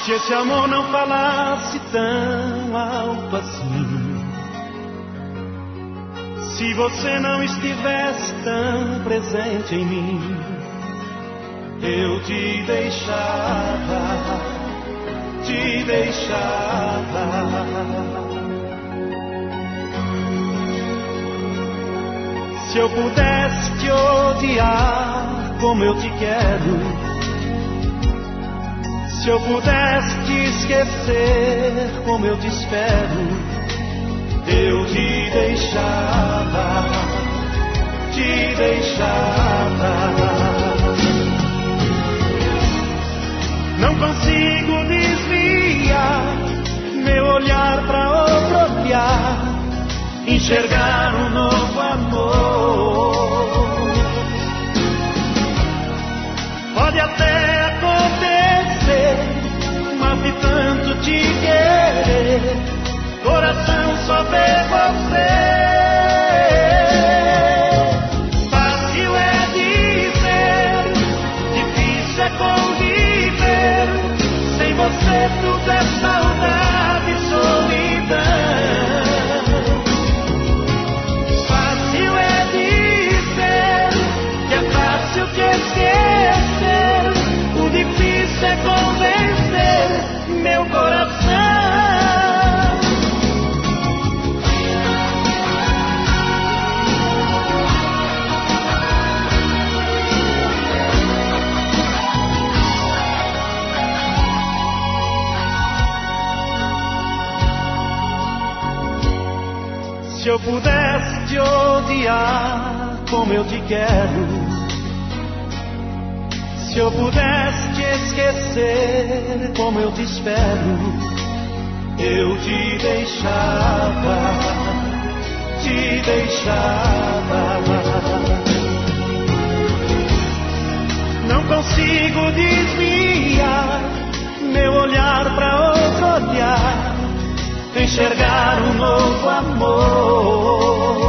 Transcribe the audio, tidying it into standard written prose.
Se esse amor não falasse tão alto assim, se você não estivesse tão presente em mim, eu te deixava, te deixava. Se eu pudesse te odiar como eu te quero, se eu pudesse te esquecer como eu te espero, eu te deixava, te deixava. Não consigo desviar meu olhar pra outro olhar, enxergar um novo amor. Pode até acontecer, mas de tanto te querer, coração só vê você. Fácil é dizer, difícil é conviver, sem você tudo é saudade e solidão. Fácil é dizer que é fácil te esquecer, o difícil é convencer meu coração. Se eu pudesse te odiar como eu te quero, se eu pudesse te esquecer como eu te espero, eu te deixava, te deixava. Não consigo desviar meu olhar pra outro olhar, enxergar um novo amor.